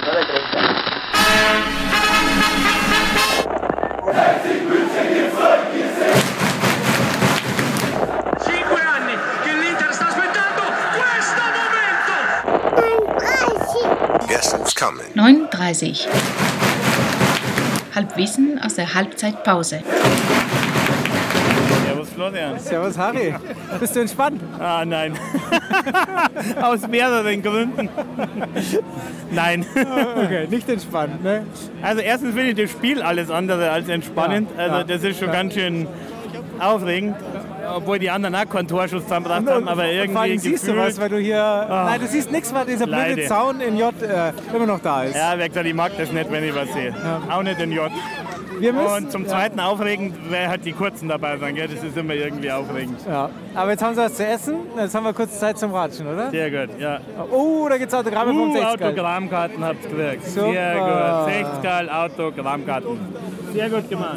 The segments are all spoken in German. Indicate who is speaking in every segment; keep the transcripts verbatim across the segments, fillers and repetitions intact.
Speaker 1: Cinque anni che l'Inter sta aspettando questo momento!
Speaker 2: Guess who's coming?
Speaker 3: neununddreißig. Halbwissen aus der Halbzeitpause.
Speaker 4: Servus Florian.
Speaker 5: Servus Harry. Bist du entspannt?
Speaker 4: Ah, nein. Aus mehreren Gründen. Nein.
Speaker 5: Okay, nicht entspannt, ne?
Speaker 4: Also erstens finde ich das Spiel alles andere als entspannend.
Speaker 5: Ja,
Speaker 4: also
Speaker 5: ja,
Speaker 4: das ist schon
Speaker 5: ja.
Speaker 4: ganz schön aufregend. Obwohl die anderen auch keinen Torschuss zusammengebracht haben, aber irgendwie
Speaker 5: vor allem siehst du was, weil du hier...
Speaker 4: Oh,
Speaker 5: nein, du siehst nichts, weil dieser blöde
Speaker 4: Leide.
Speaker 5: Zaun in J äh, immer noch da ist.
Speaker 4: Ja, wie gesagt, ich mag das nicht, wenn ich was sehe.
Speaker 5: Ja.
Speaker 4: Auch nicht in J.
Speaker 5: Wir müssen,
Speaker 4: Und zum Zweiten ja. aufregend, weil halt die Kurzen dabei sind. Gell? Das ist immer irgendwie aufregend.
Speaker 5: Ja. Aber jetzt haben sie was zu essen, jetzt haben wir kurz Zeit zum Ratschen, oder?
Speaker 4: Sehr gut, ja.
Speaker 5: Oh, da gibt's Autogramme vom
Speaker 4: Uh,
Speaker 5: sechzig.
Speaker 4: Autogrammkarten habt ihr gekriegt.
Speaker 5: Super.
Speaker 4: Sehr gut. sechzig Autogrammkarten. Sehr gut gemacht.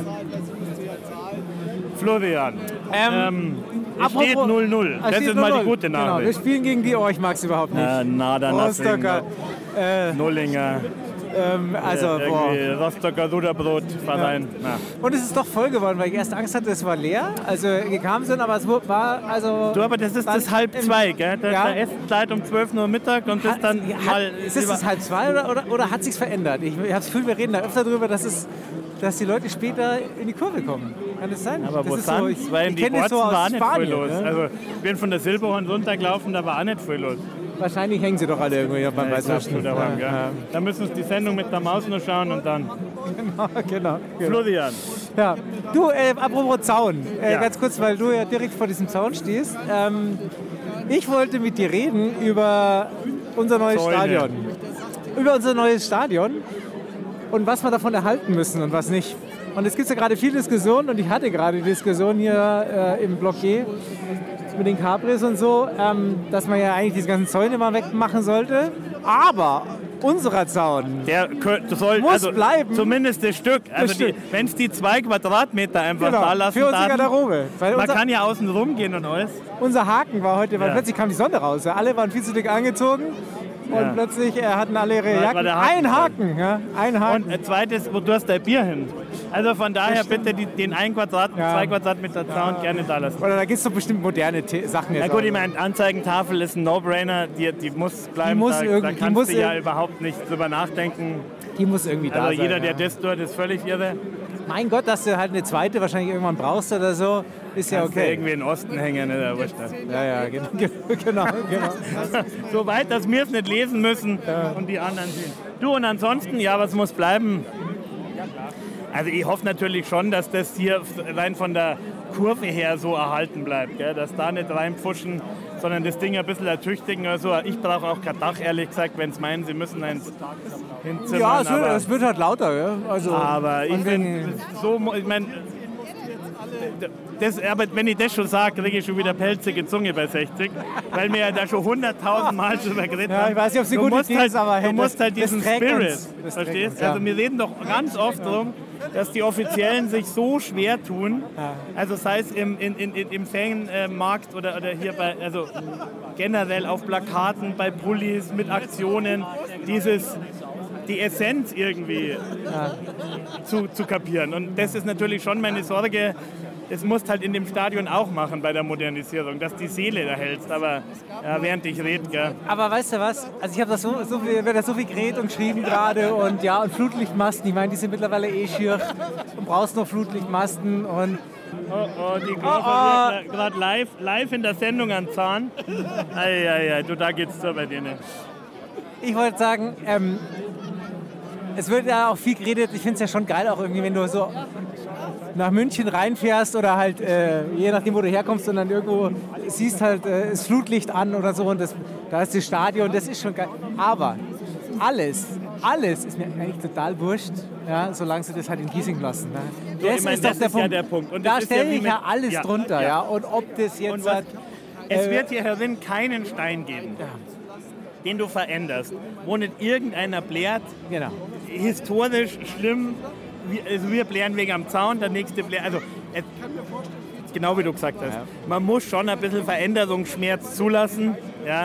Speaker 4: Florian,
Speaker 5: Ähm,
Speaker 4: ähm, es
Speaker 5: apropos-
Speaker 4: steht null null.
Speaker 5: Ah,
Speaker 4: Das
Speaker 5: steht
Speaker 4: ist mal
Speaker 5: null
Speaker 4: die
Speaker 5: null.
Speaker 4: gute
Speaker 5: Genau, wir
Speaker 4: Nachricht.
Speaker 5: spielen gegen die, oh, ich mag's überhaupt nicht.
Speaker 4: Äh, nada, nothing.
Speaker 5: Rostocker, äh,
Speaker 4: Nullinger,
Speaker 5: ähm, also,
Speaker 4: äh,
Speaker 5: boah.
Speaker 4: irgendwie Rostocker Ruderbrotverein. Ja.
Speaker 5: Und es ist doch voll geworden, weil ich erst Angst hatte, es war leer, also gekommen sind, aber es war, also...
Speaker 4: Du, aber das ist
Speaker 5: dann
Speaker 4: das halb
Speaker 5: im-
Speaker 4: zwei, gell? Da,
Speaker 5: Ja.
Speaker 4: da essen Zeit um zwölf Uhr Mittag und das
Speaker 5: Hat-
Speaker 4: dann
Speaker 5: ja,
Speaker 4: mal...
Speaker 5: hat, ist es das halb zwei oder, oder, oder hat sich's verändert? Ich, ich habe das Gefühl, wir reden da öfter drüber, dass, es, dass die Leute später in die Kurve kommen. Kann das sein?
Speaker 4: Aber
Speaker 5: das
Speaker 4: wo
Speaker 5: ist so, ich,
Speaker 4: sonst? Weil
Speaker 5: ich
Speaker 4: in die
Speaker 5: kenne das
Speaker 4: Borzen
Speaker 5: so
Speaker 4: war
Speaker 5: aus
Speaker 4: auch nicht
Speaker 5: Spanien.
Speaker 4: viel los.
Speaker 5: Ne?
Speaker 4: Also, ich bin von der Silberhorn runtergelaufen, da war auch nicht viel los.
Speaker 5: Wahrscheinlich hängen sie doch alle irgendwie beim
Speaker 4: Ja, ich glaub,
Speaker 5: Weißwürsten.
Speaker 4: du daheim, gell?
Speaker 5: Ja,
Speaker 4: Da müssen wir die Sendung mit der Maus noch schauen und dann...
Speaker 5: genau, genau. genau.
Speaker 4: Florian,
Speaker 5: Ja. Du, äh, apropos Zaun, äh,
Speaker 4: Ja.
Speaker 5: ganz kurz, weil du ja direkt vor diesem Zaun stehst. Ähm, ich wollte mit dir reden über unser neues
Speaker 4: Zäune.
Speaker 5: Stadion. Über unser neues Stadion und was wir davon erhalten müssen und was nicht. Und es gibt ja gerade viel Diskussion und ich hatte gerade die Diskussion hier äh, im Block G mit den Cabris und so, ähm, dass man ja eigentlich diese ganzen Zäune mal wegmachen sollte. Aber unserer Zaun,
Speaker 4: der kö- soll...
Speaker 5: Muss
Speaker 4: also,
Speaker 5: bleiben.
Speaker 4: Zumindest das Stück. Also
Speaker 5: Stück.
Speaker 4: wenn es die zwei Quadratmeter einfach
Speaker 5: genau,
Speaker 4: da lassen
Speaker 5: für unsere
Speaker 4: darf,
Speaker 5: Garderobe. Weil
Speaker 4: man
Speaker 5: unser,
Speaker 4: kann ja außen rumgehen und alles.
Speaker 5: unser Haken war heute, weil
Speaker 4: Ja.
Speaker 5: plötzlich kam die Sonne raus. Ja. Alle waren viel zu dick angezogen und
Speaker 4: Ja.
Speaker 5: plötzlich äh, hatten alle ihre
Speaker 4: war
Speaker 5: Jacken.
Speaker 4: der Haken
Speaker 5: Ein Haken, ja, ein Haken.
Speaker 4: Und ein zweites, wo du hast dein Bier hin. Also von daher bitte die, den ein Quadrat,
Speaker 5: Ja.
Speaker 4: zwei Quadratmeter Zaun gerne da lassen.
Speaker 5: Oder da gibt es doch bestimmt moderne The Sachen jetzt.
Speaker 4: Na gut,
Speaker 5: auch.
Speaker 4: ich meine, Anzeigentafel ist ein No-Brainer, die, die muss bleiben.
Speaker 5: muss
Speaker 4: da,
Speaker 5: irgendwie-
Speaker 4: da
Speaker 5: die
Speaker 4: kannst
Speaker 5: muss
Speaker 4: du ja
Speaker 5: irg-
Speaker 4: überhaupt nicht drüber nachdenken.
Speaker 5: Die muss irgendwie da
Speaker 4: Also
Speaker 5: sein.
Speaker 4: jeder, der
Speaker 5: ja.
Speaker 4: das tut, ist völlig irre.
Speaker 5: Mein Gott, dass du halt eine zweite wahrscheinlich irgendwann brauchst oder so, ist ja
Speaker 4: Kannst du
Speaker 5: okay.
Speaker 4: irgendwie in den Osten hängen, ne, der Wurscht.
Speaker 5: Ja, ja, genau, genau, genau.
Speaker 4: Soweit, dass wir es nicht lesen müssen und die anderen sehen. Du, und ansonsten, ja, was muss bleiben? Also ich hoffe natürlich schon, dass das hier rein von der Kurve her so erhalten bleibt, gell? Dass da nicht reinpfuschen, sondern das Ding ein bisschen ertüchtigen oder so. Ich brauche auch kein Dach, ehrlich gesagt, wenn es meinen, sie müssen eins hinzimmern.
Speaker 5: Ja, es wird,
Speaker 4: aber,
Speaker 5: es wird halt lauter. Ja. Also,
Speaker 4: aber ich
Speaker 5: von
Speaker 4: bin
Speaker 5: wegen-
Speaker 4: so, ich meine, das, aber wenn ich das schon sage, kriege ich schon wieder pelzige Zunge bei sechzig, weil wir ja da schon hunderttausend Mal drüber geredet
Speaker 5: Ja,
Speaker 4: haben.
Speaker 5: ich weiß nicht, ob es eine
Speaker 4: Du
Speaker 5: gute
Speaker 4: musst
Speaker 5: Idee
Speaker 4: halt,
Speaker 5: ist, aber hey,
Speaker 4: du musst
Speaker 5: das-
Speaker 4: halt
Speaker 5: das
Speaker 4: diesen
Speaker 5: trägt
Speaker 4: Spirit,
Speaker 5: uns. Das trägt
Speaker 4: verstehst?
Speaker 5: uns, ja.
Speaker 4: Also wir reden doch ganz oft darum, dass die Offiziellen sich so schwer tun, also sei es im, in, in, im Fanmarkt oder, oder hier bei, also generell auf Plakaten, bei Pullis, mit Aktionen, dieses, die Essenz irgendwie zu, zu kapieren. Und das ist natürlich schon meine Sorge. Das musst halt in dem Stadion auch machen bei der Modernisierung, dass die Seele da hältst. Aber ja, während ich rede, gell.
Speaker 5: Aber weißt du was? Also ich habe das so, so viel, wird da so viel geredet und geschrieben gerade und ja und Flutlichtmasten. Ich meine, die sind mittlerweile eh schier und brauchst noch Flutlichtmasten und
Speaker 4: Oh, oh, die
Speaker 5: oh.
Speaker 4: Große gerade live, live in der Sendung an Zahn. Eieiei, du, da geht's so bei denen.
Speaker 5: ich wollte sagen, ähm, es wird ja auch viel geredet. Ich finde es ja schon geil, auch irgendwie, wenn du so nach München reinfährst oder halt, äh, je nachdem, wo du herkommst und dann irgendwo siehst halt äh, das Flutlicht an oder so und das, da ist das Stadion, das ist schon geil. Aber alles, alles ist mir eigentlich total wurscht, ja, solange sie das halt in Giesing lassen. Ne?
Speaker 4: So, ich mein, das ist ja der Punkt. Und
Speaker 5: da
Speaker 4: das ist
Speaker 5: stelle
Speaker 4: ja wie
Speaker 5: ich ja
Speaker 4: mit-
Speaker 5: alles
Speaker 4: ja,
Speaker 5: drunter.
Speaker 4: ja.
Speaker 5: Ja. Und ob das jetzt...
Speaker 4: Und was,
Speaker 5: halt,
Speaker 4: es
Speaker 5: äh,
Speaker 4: wird hier herin keinen Stein geben, den du veränderst, wo nicht irgendeiner blärt,
Speaker 5: genau.
Speaker 4: historisch schlimm, wie- also wir blären wegen am Zaun, der nächste blärt, also es, genau wie du gesagt hast, man muss schon ein bisschen Veränderungsschmerz zulassen, ja,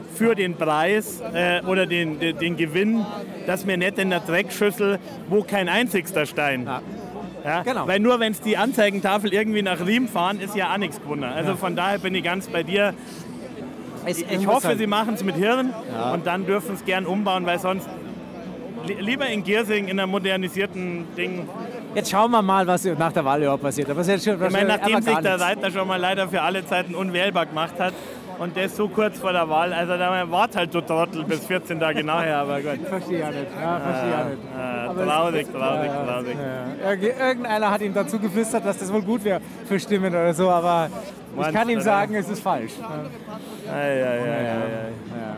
Speaker 4: für den Preis äh, oder den, den, den Gewinn, dass wir nicht in der Dreckschüssel, wo kein einzigster Stein.
Speaker 5: Ja.
Speaker 4: Ja?
Speaker 5: Genau.
Speaker 4: Weil nur wenn es die Anzeigentafel irgendwie nach Riem fahren, ist ja auch nichts gewonnen. Also
Speaker 5: Ja.
Speaker 4: von daher bin ich ganz bei dir.
Speaker 5: Es-
Speaker 4: Ich,
Speaker 5: es
Speaker 4: ich
Speaker 5: muss
Speaker 4: hoffe,
Speaker 5: sein.
Speaker 4: sie machen es mit Hirn
Speaker 5: Ja.
Speaker 4: und dann dürfen es gern umbauen, weil sonst li lieber in Giersing in einem modernisierten Ding.
Speaker 5: Jetzt schauen wir mal, was nach der Wahl überhaupt passiert. Aber es ist jetzt schon,
Speaker 4: Ich meine, nachdem
Speaker 5: aber
Speaker 4: sich
Speaker 5: gar
Speaker 4: der
Speaker 5: nichts.
Speaker 4: Reiter schon mal leider für alle Zeiten unwählbar gemacht hat und das so kurz vor der Wahl, also da wart halt du Trottel bis vierzehn Tage nachher, aber gut.
Speaker 5: Verstehe ja nicht. Ja, verstehe ja nicht.
Speaker 4: Äh,
Speaker 5: Aber es-
Speaker 4: traurig, traurig,
Speaker 5: Ja, ja.
Speaker 4: traurig.
Speaker 5: Ja, ja. Irg- Irgendeiner hat ihm dazu geflüstert, dass das wohl gut wäre für Stimmen oder so, aber ich
Speaker 4: Meinst
Speaker 5: kann ihm
Speaker 4: du,
Speaker 5: sagen, es ist falsch.
Speaker 4: Ja, ja, ja, ja, ja.
Speaker 5: Ja.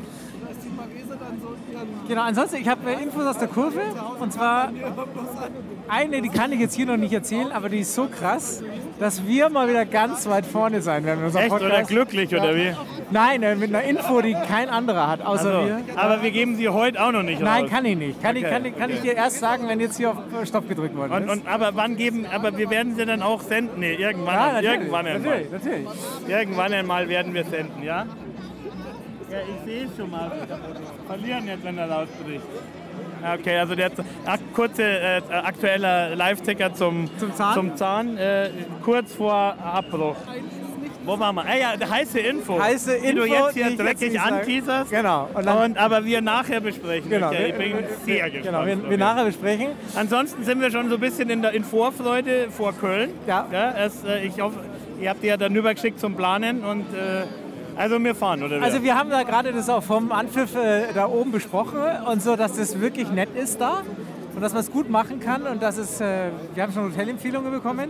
Speaker 5: Genau, ansonsten, ich habe äh, Infos aus der Kurve und zwar eine, die kann ich jetzt hier noch nicht erzählen, aber die ist so krass, dass wir mal wieder ganz weit vorne sein werden in unserem
Speaker 4: Echt
Speaker 5: Podcast.
Speaker 4: oder glücklich oder wie?
Speaker 5: Nein, äh, mit einer Info, die kein anderer hat, außer
Speaker 4: Also,
Speaker 5: wir.
Speaker 4: aber wir geben sie heute auch noch nicht
Speaker 5: Nein,
Speaker 4: raus.
Speaker 5: kann ich nicht. Kann, ich,
Speaker 4: Okay.
Speaker 5: kann, ich, kann ich dir erst sagen, wenn jetzt hier auf Stopp gedrückt worden
Speaker 4: Und,
Speaker 5: ist.
Speaker 4: und, aber wann geben, aber wir werden sie dann auch senden? Nee, irgendwann,
Speaker 5: ja, natürlich,
Speaker 4: irgendwann einmal.
Speaker 5: natürlich, natürlich.
Speaker 4: Irgendwann einmal werden wir senden, ja? Ja, ich sehe es schon mal. Verlieren jetzt, wenn er rausbricht. Okay, also der ak kurze äh, aktueller Live-Ticker zum,
Speaker 5: Zum Zahn?
Speaker 4: zum Zahn äh, kurz vor Abbruch. Wo waren wir? Ah ja, der heiße Info.
Speaker 5: Heiße
Speaker 4: die du
Speaker 5: Info,
Speaker 4: jetzt hier
Speaker 5: die ich jetzt
Speaker 4: dreckig
Speaker 5: nicht sage.
Speaker 4: anteaserst.
Speaker 5: Genau. Und dann-
Speaker 4: Und, aber wir nachher besprechen.
Speaker 5: Genau,
Speaker 4: Okay, ich
Speaker 5: wir-
Speaker 4: bin sehr gespannt.
Speaker 5: Genau, wir, wir
Speaker 4: Okay.
Speaker 5: nachher besprechen.
Speaker 4: Ansonsten sind wir schon so ein bisschen in, der, in Vorfreude vor Köln.
Speaker 5: Ja.
Speaker 4: es, äh, ich hoffe, ihr habt die ja dann rübergeschickt zum Planen. Und, äh, also wir fahren, oder?
Speaker 5: Also wir haben da gerade das auch vom Anpfiff äh, da oben besprochen und so, dass das wirklich nett ist da und dass man es gut machen kann und dass es, äh, wir haben schon Hotelempfehlungen bekommen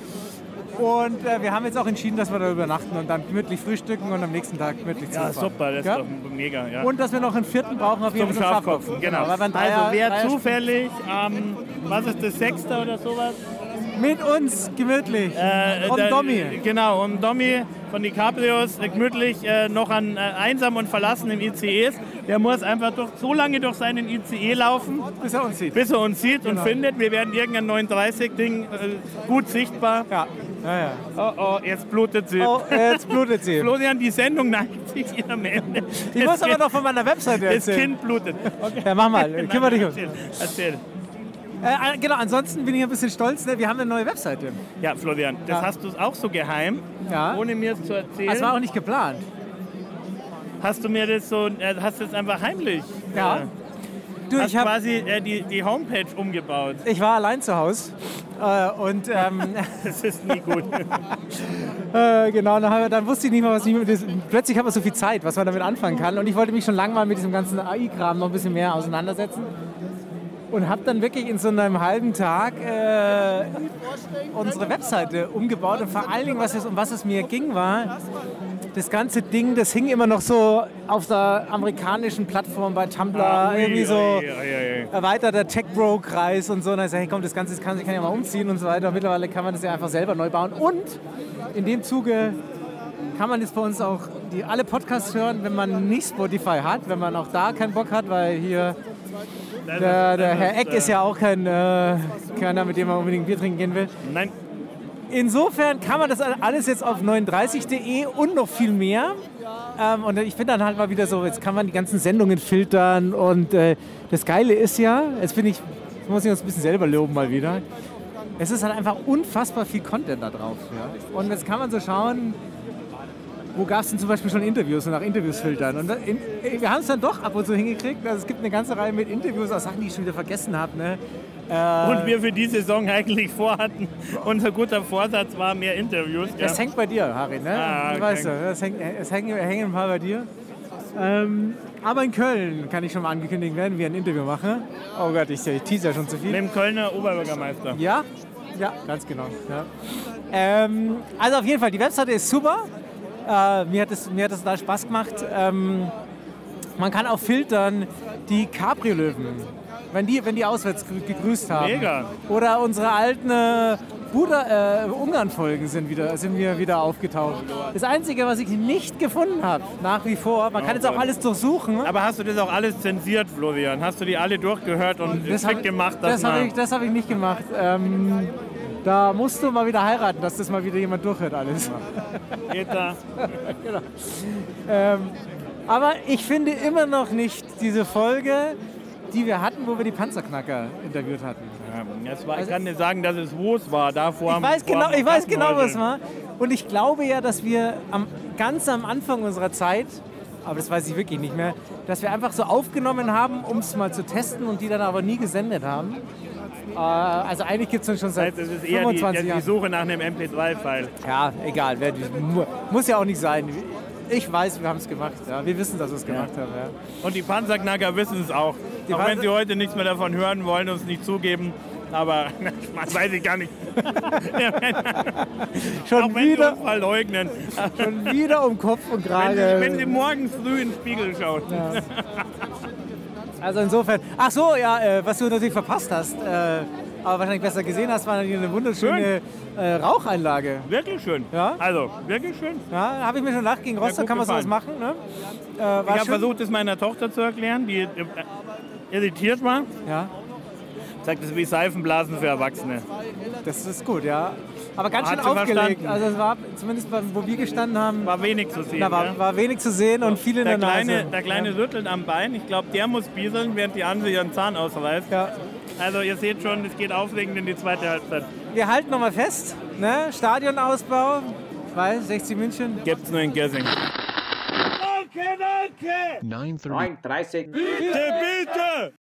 Speaker 5: und äh, wir haben jetzt auch entschieden, dass wir da übernachten und dann gemütlich frühstücken und am nächsten Tag gemütlich
Speaker 4: ja,
Speaker 5: zurückfahren.
Speaker 4: super, das
Speaker 5: Ja?
Speaker 4: ist doch mega. Ja.
Speaker 5: Und dass wir noch einen vierten brauchen auf jeden
Speaker 4: zum
Speaker 5: Fall
Speaker 4: Schafkopf, genau.
Speaker 5: weil wir ein
Speaker 4: Also
Speaker 5: Dreier-
Speaker 4: wer
Speaker 5: Dreier-
Speaker 4: zufällig am, was ist das, Sechster oder sowas?
Speaker 5: mit uns gemütlich
Speaker 4: Äh,
Speaker 5: und
Speaker 4: der-
Speaker 5: Domi.
Speaker 4: Genau, um Domi von die Cabrios äh, gemütlich äh, noch an äh, einsam und verlassenen I C Es. Der muss einfach durch, so lange durch seinen I C E laufen,
Speaker 5: Bis er uns sieht.
Speaker 4: bis er uns sieht und
Speaker 5: Genau.
Speaker 4: findet. Wir werden irgendein neununddreißig-Ding äh, gut sichtbar.
Speaker 5: Ja. Ja, ja.
Speaker 4: Oh, oh, jetzt blutet sie.
Speaker 5: Oh, jetzt blutet sie.
Speaker 4: Florian, die Sendung neigt sich hier am Ende.
Speaker 5: Ich muss aber noch von meiner Webseite
Speaker 4: Das
Speaker 5: erzählen.
Speaker 4: Kind blutet. Okay.
Speaker 5: Ja, mach mal, kümmere dich um.
Speaker 4: Erzähl, erzähl.
Speaker 5: Äh, genau, ansonsten bin ich ein bisschen stolz, ne? Wir haben eine neue Webseite.
Speaker 4: Ja, Florian, das
Speaker 5: Ja.
Speaker 4: hast du auch so geheim,
Speaker 5: Ja.
Speaker 4: ohne mir es zu erzählen.
Speaker 5: Das war auch nicht geplant.
Speaker 4: Hast du mir das so, äh, hast du es einfach heimlich?
Speaker 5: Ja.
Speaker 4: Äh,
Speaker 5: Du,
Speaker 4: hast
Speaker 5: ich, hab,
Speaker 4: quasi äh, die, die Homepage umgebaut.
Speaker 5: ich war allein zu Hause äh, und ähm,
Speaker 4: Das ist nie gut.
Speaker 5: äh, genau, dann, hab- dann wusste ich nicht mal, was ich mit das, plötzlich hat man so viel Zeit, was man damit anfangen kann und ich wollte mich schon lange mal mit diesem ganzen A I-Kram noch ein bisschen mehr auseinandersetzen und habe dann wirklich in so einem halben Tag äh, unsere Webseite umgebaut und vor allen Dingen, was es, um was es mir ging, war, das ganze Ding, das hing immer noch so auf der amerikanischen Plattform bei Tumblr,
Speaker 4: Ah, ui,
Speaker 5: irgendwie so
Speaker 4: ui, ui, ui.
Speaker 5: erweiterter Tech-Bro-Kreis und so. Und dann sag ich, hey, komm, das Ganze kann ich kann ja mal umziehen und so weiter. Und mittlerweile kann man das ja einfach selber neu bauen. Und in dem Zuge kann man jetzt bei uns auch die, alle Podcasts hören, wenn man nicht Spotify hat, wenn man auch da keinen Bock hat, weil hier
Speaker 4: Das
Speaker 5: der,
Speaker 4: ist-
Speaker 5: der
Speaker 4: das
Speaker 5: Herr Eck
Speaker 4: äh,
Speaker 5: ist ja auch kein, äh, keiner, mit dem man unbedingt Bier trinken gehen will.
Speaker 4: Nein,
Speaker 5: Insofern kann man das alles jetzt auf neununddreißig punkt de und noch viel mehr. Ähm, und ich finde dann halt mal wieder so, jetzt kann man die ganzen Sendungen filtern. Und äh, das Geile ist ja, jetzt bin ich, jetzt muss ich uns ein bisschen selber loben mal wieder. Es ist halt einfach unfassbar viel Content da drauf. Ja? Und jetzt kann man so schauen, wo gab es denn zum Beispiel schon Interviews und nach Interviews filtern. Und in, wir haben es dann doch ab und zu hingekriegt. Also es gibt eine ganze Reihe mit Interviews, auch Sachen, die ich schon wieder vergessen habe. Ne? Äh,
Speaker 4: und wir für die Saison eigentlich vorhatten, unser guter Vorsatz war mehr Interviews.
Speaker 5: Das
Speaker 4: Ja.
Speaker 5: hängt bei dir, Harry, ne?
Speaker 4: Ah,
Speaker 5: Du
Speaker 4: okay.
Speaker 5: weißt du, das hängt, es hängen, hängen ein paar bei dir. Ähm, aber in Köln kann ich schon mal angekündigt werden, wir ein Interview machen. Oh Gott, ich, ich tease ja schon zu
Speaker 4: Mit
Speaker 5: viel.
Speaker 4: dem Kölner Oberbürgermeister.
Speaker 5: Ja, ja, ganz genau. Ja. Ähm, also auf jeden Fall, die Webseite ist super. Äh, mir hat es mir hat es da Spaß gemacht. Ähm, man kann auch filtern die Cabrio-Löwen, wenn die, wenn die auswärts grü- gegrüßt haben.
Speaker 4: Mega.
Speaker 5: Oder unsere alten äh, Buda, äh, Ungarn-Folgen sind, wieder, sind mir wieder aufgetaucht. Das Einzige, was ich nicht gefunden habe, nach wie vor, man kann jetzt auch alles durchsuchen.
Speaker 4: Aber hast du das auch alles zensiert, Florian? Hast du die alle durchgehört und
Speaker 5: Das
Speaker 4: Trick
Speaker 5: hab-
Speaker 4: gemacht? dass
Speaker 5: Das habe
Speaker 4: man-
Speaker 5: ich, das hab ich nicht gemacht. Ähm, da musst du mal wieder heiraten, dass das mal wieder jemand durchhört alles.
Speaker 4: Geht da?
Speaker 5: ähm, Aber ich finde immer noch nicht diese Folge, die wir hatten, wo wir die Panzerknacker interviewt hatten.
Speaker 4: Ja, das war, ich kann dir sagen, dass es wo es war. Da vor
Speaker 5: Ich weiß genau, ich weiß genau, was es war. Und ich glaube ja, dass wir am, ganz am Anfang unserer Zeit, aber das weiß ich wirklich nicht mehr, dass wir einfach so aufgenommen haben, um es mal zu testen und die dann aber nie gesendet haben. Äh, also eigentlich gibt es uns schon seit
Speaker 4: das heißt, es ist eher
Speaker 5: fünfundzwanzig
Speaker 4: die,
Speaker 5: Jahren.
Speaker 4: die Suche nach einem M P drei File.
Speaker 5: Ja, egal. wer- mu- Muss ja auch nicht sein. Ich weiß, wir haben es gemacht. Ja. Wir wissen, dass wir es gemacht haben. Ja.
Speaker 4: Und die Panzerknacker wissen es auch.
Speaker 5: Die
Speaker 4: auch
Speaker 5: Panzer-
Speaker 4: wenn sie heute nichts mehr davon hören wollen und es nicht zugeben. Aber das weiß ich gar nicht.
Speaker 5: Schon,
Speaker 4: auch wenn sie
Speaker 5: wieder,
Speaker 4: uns verleugnen.
Speaker 5: schon wieder um Kopf und
Speaker 4: Wenn
Speaker 5: Kragen.
Speaker 4: sie, wenn sie morgens früh in den Spiegel schauen.
Speaker 5: Also insofern. Ach so, ja, äh, was du natürlich verpasst hast, äh, aber wahrscheinlich besser gesehen hast, war natürlich eine wunderschöne äh, Raucheinlage.
Speaker 4: Wirklich schön.
Speaker 5: Ja?
Speaker 4: Also, wirklich schön.
Speaker 5: Ja, habe ich mir schon gedacht, gegen Rostock
Speaker 4: gut
Speaker 5: kann man sowas
Speaker 4: gefallen.
Speaker 5: machen. Ne? Äh, war
Speaker 4: Ich habe
Speaker 5: schön.
Speaker 4: versucht, es meiner Tochter zu erklären, die äh, irritiert war.
Speaker 5: Ja,
Speaker 4: Sagt, das ist wie Seifenblasen für Erwachsene.
Speaker 5: das ist gut, ja. Aber ganz
Speaker 4: Hat
Speaker 5: schön
Speaker 4: sie
Speaker 5: aufgelegt.
Speaker 4: verstanden.
Speaker 5: Also es war, zumindest beim- wo wir gestanden haben,
Speaker 4: War wenig zu sehen.
Speaker 5: da war,
Speaker 4: ja.
Speaker 5: war wenig zu sehen und viel in
Speaker 4: Der
Speaker 5: der
Speaker 4: kleine,
Speaker 5: Nase.
Speaker 4: der kleine
Speaker 5: ja.
Speaker 4: rüttelt am Bein. Ich glaube, der muss bieseln, während die andere ihren Zahn ausreißt.
Speaker 5: Ja.
Speaker 4: Also ihr seht schon, es geht aufregend in die zweite Halbzeit.
Speaker 5: Wir halten nochmal fest, ne? Stadionausbau, ich weiß, sechzig München.
Speaker 4: Gibt's nur in Gissing.
Speaker 1: Danke, danke!
Speaker 2: nine thirty.
Speaker 1: dreißig.
Speaker 4: Bitte, bitte!